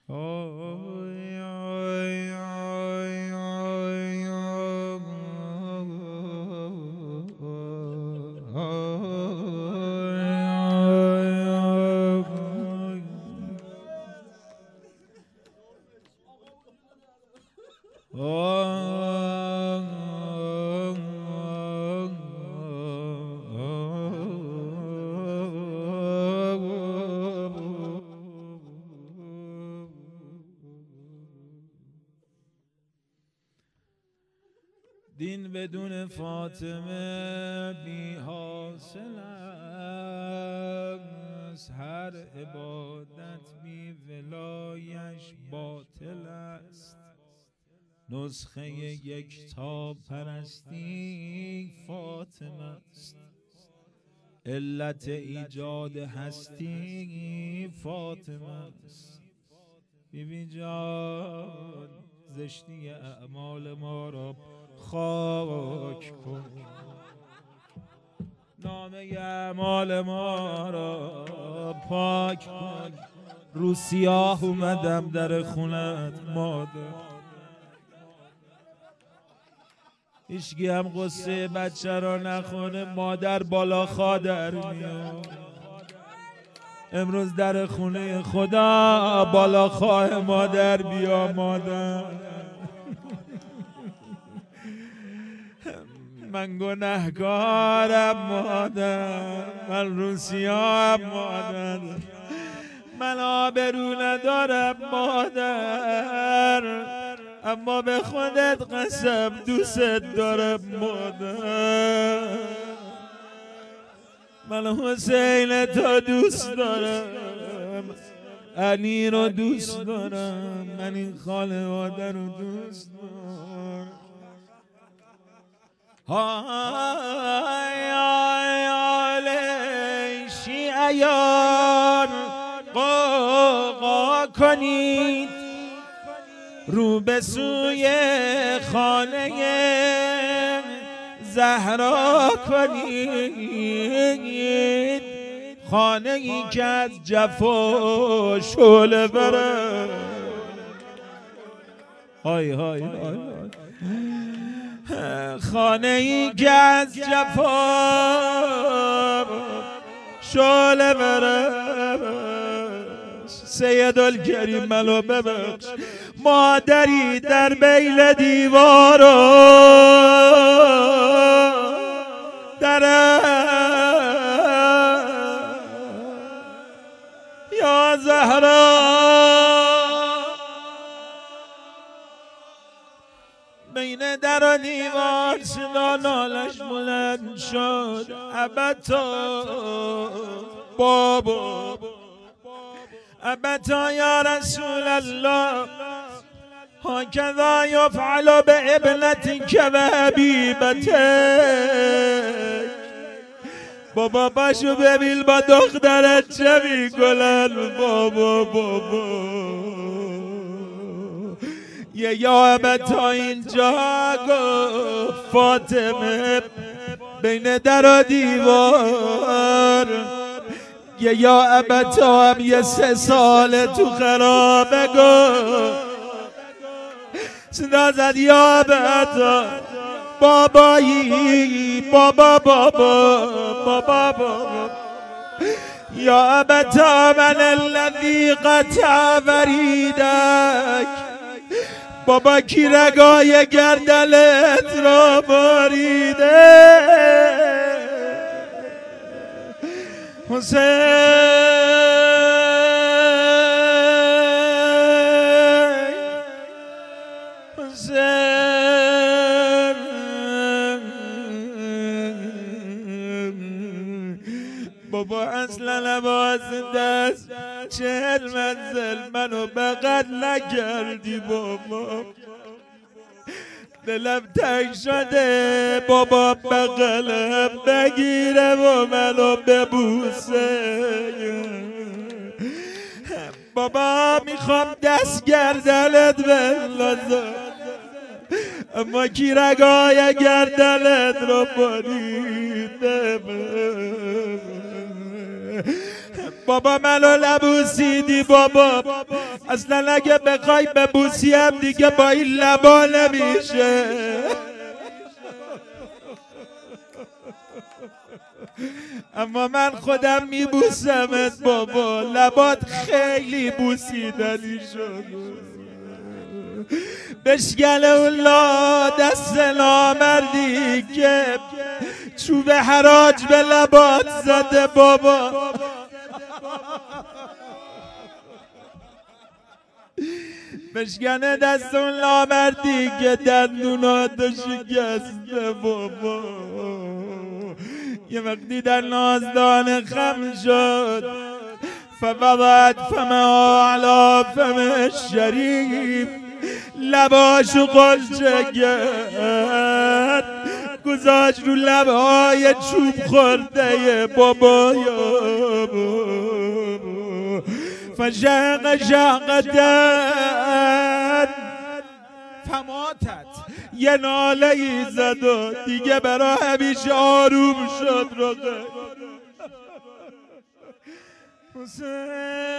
دین بدون فاطمه بی حاصل است، هر عبادت بی ولایش باطل است. نسخه یکتا پرستی فاطمه است، علت ایجاد هستی فاطمه است. بیبی جان زشتی اعمال ما را خاک کن، نامه اعمال ما را پاک کن. رو سیاه اومدم در خونت مادر، هیچکی هم قصه بچه را نخونه، مادر بالا خادر میاد. امروز در خونه خدا بالا خواه مادر بیا مادر. من گناهکارم مادر، من روسیام مادر، من آبرو ندارم مادر، اما به خودت قسم دوست دارم مادر. من حسین تو دوست دارم، علی رو دوست دارم، من این خانواده رو دوست دارم. های آل شیعیان قوقا کنید، رو به سوی خانه زهرا کنید، خانه ای که از جفا شعله بره. های های های خانه ای که از جفا شعله بره. سیدالکریم منو ببخش، مادری در بیل دیوارو دره یا زهرا، بین در و دیوار صدا نالش بلند شد. ابتا بابا، ابتا یا رسول الله، هکذا یفعل به ابنتک و حبیبتک. بابا باشو ببین با دخترت چه میکنن. بابا بابا یه یا ابتا اینجا گفت فاطمه بین در و دیوار، یه یا ابتا هم یه 3 ساله تو خرابه گفت. صدا زد یا ابتا بابایی، بابا بابا بابا بابا، یا ابتا من الذی قطع وریدک. بابا کی رگای گردنت را باریده. بابا اصلا لباس دست 40 منزل منو بغل نکردی بابا، دلم تنگ شده بابا بغلم بگیره و منو ببوسه. بابا میخوام دست گردنت بندازم، اما کی رگای گردنت رو باریده. بابا منو نبوسیدی بابا، اصلا اگه بخوای ببوسیم دیگه با این لبا نمیشه. اما من خودم میبوسمت بابا، لبات خیلی بوسیدنی شد. بشکن اولا دست نامردی که چوب حراج به لبات زده بابا. بشکنه دست اون نامردی که دندوناتو شکسته بابا. یه وقتی در نازدان خم شد فوضعت فمها علی فم الشریف، لباشو قلچه کرد گذاشت رو لبهای چوب خورده بابا. فشق شقتن فماتت، یه ناله ای زد و دیگه برا همیشه آروم شد. رقه حسین